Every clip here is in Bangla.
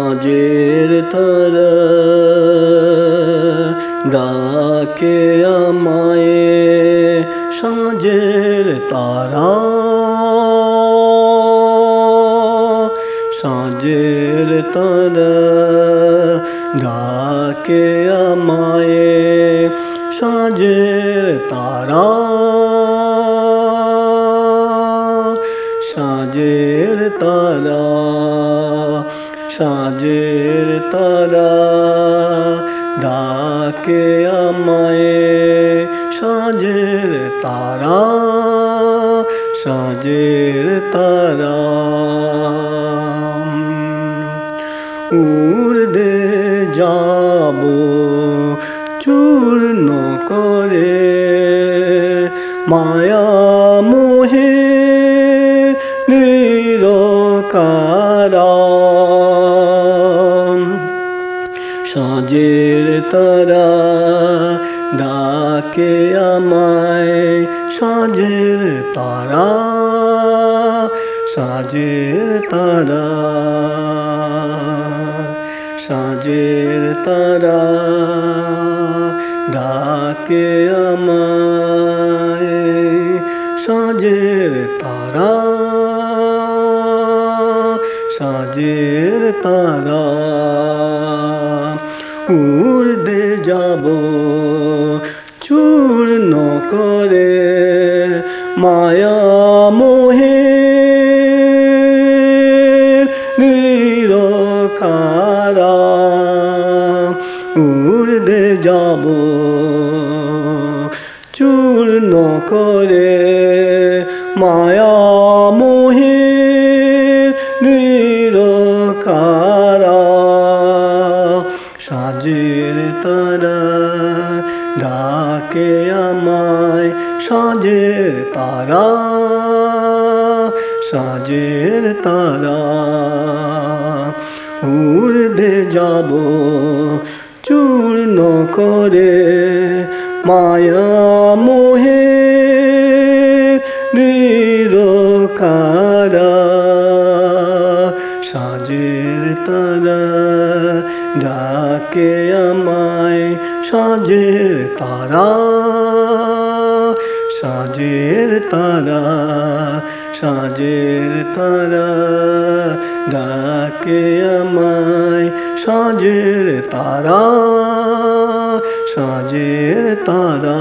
সাঁঝের তারা ডাকে আমায়, সাঁঝের তারা, সাঁঝের তারা ডাকে আমায়, সাঁঝের তারা, সাঁঝের তারা, সাঁঝের তারা ডাকে আমায়, সাঁঝের তারা, সাঁঝের তারা। উড়ে যাব চূর্ণ করে মায়া মোহে নিরকারা, সাঁঝের তারা ডাকে আমায়, সাঁঝের তারা, সাঁঝের তারা, সাঁঝের তারা ডাকে আমায়, সাঁঝের তারা, সাঁঝের তারা। উড়ে যাব চূর্ণ করে মায়া মোহে নিরকারা, উড়ে যাব চূর্ণ করে মায়া মোহে নিরকারা, সাঁঝের তারা ডাকে আমায়, সাঁঝের তারা, সাঁঝের তারা। উড়ে যাব চূর্ণ করে মায়া মোহে নিরকারা, সাঁঝের তারা ডাকে আমায়, সাঁঝের তারা, সাঁঝের তারা, সাঁঝের তারা ডাকে আমায়, সাঁঝের তারা, সাঁঝের তারা।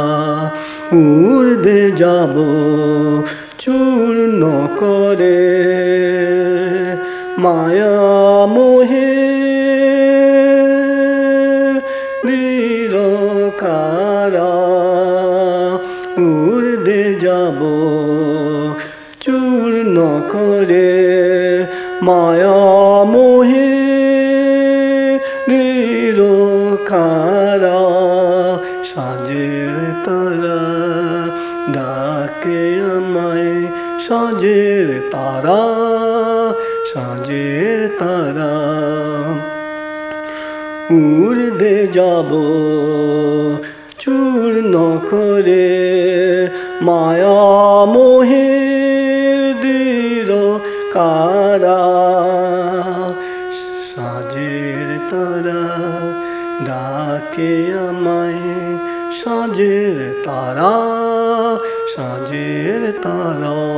উড়ে যাব চূর্ণ করে মায়া মোহে নিরকারা, উড়ে যাব চূর্ণ করে মায়া মোহে নিরকারা, সাঁঝের তারা ডাকে আমায়, সাঁঝের তারা, সাঁঝের তারা। উড়ে যাব চূর্ণ করে মায়া মোহে নিরকারা, সাঁঝের তারা ডাকে আমায়, সাঁঝের তারা, সাঁঝের তারা।